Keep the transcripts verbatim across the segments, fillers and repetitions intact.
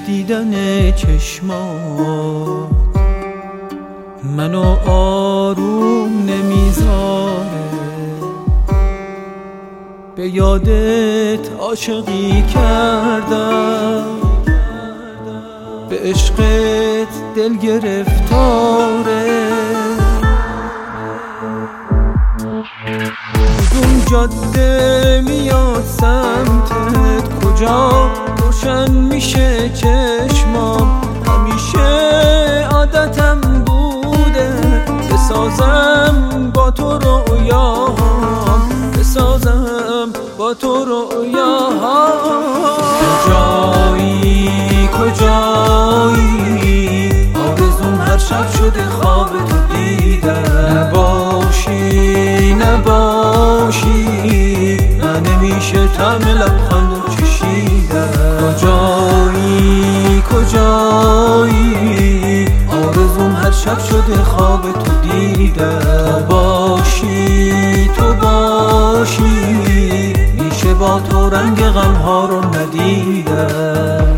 دیدن چشمات منو آروم نمیذاره، به یادت عاشقی کردم، به عشقت دل گرفتاره. کدوم جاده میاد سمتت، کجا روشن میشه چشمام، همیشه عادتم بوده بسازم با تو رویاهام، بسازم با تو رویاهام. کجایی کجایی آرزوم هر شب شده خواب تو دیدن، نباشی نباشی نه نمیشه طعم لبخند و چشیدن. کجایی کجایی آرزوم هر شب شده خواب تو دیدن، تو باشی تو باشی میشه با تو رنگ غم ها رو ندیدن.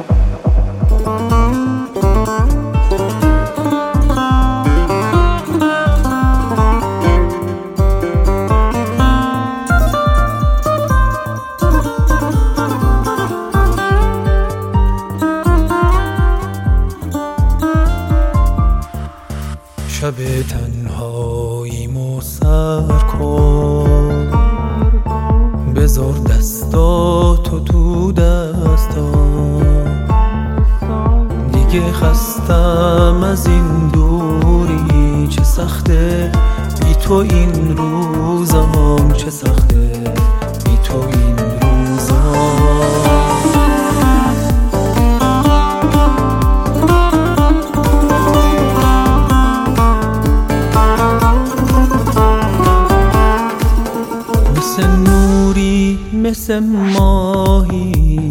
شب تنهاییمو سر کن، بذار دستاتو تو دستام، دیگه خستم از این دوری، چه سخته بی تو این روزام، چه سخته بی تو این روزام. مثل نوری مثل ماهی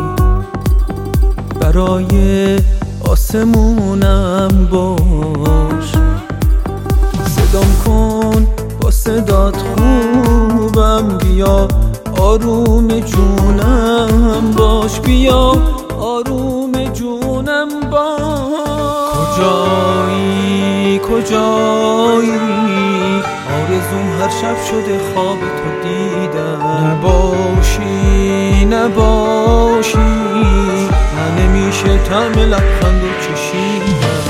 برای آسمونم باش، صدام کن با صدات خوبم، بیا آروم جونم باش، بیا آروم جونم باش. کجایی کجایی آرزوم هر شب شده خواب تو دیدن، نباشی نباشی نه نمیشه طعم لبخند و چشیدن.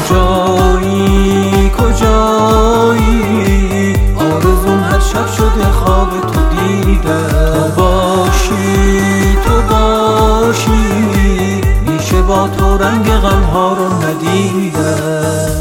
کجایی کجایی آرزوم هر شب شده خواب تو دیدن، تو باشی تو باشی میشه با تو رنگ غم ها رو ندیدن.